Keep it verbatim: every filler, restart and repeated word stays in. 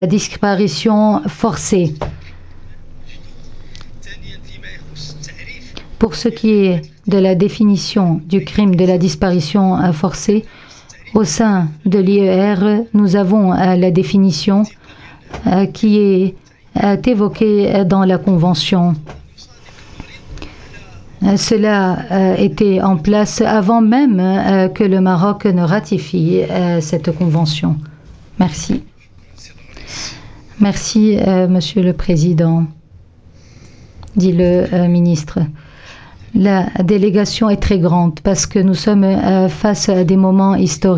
la disparition forcée. Pour ce qui est de la définition du crime de la disparition forcée, au sein de l'I E R, nous avons la définition qui est évoquée dans la Convention. Cela était en place avant même que le Maroc ne ratifie cette convention. Merci. Merci, Monsieur le Président, dit le ministre. La délégation est très grande parce que nous sommes face à des moments historiques.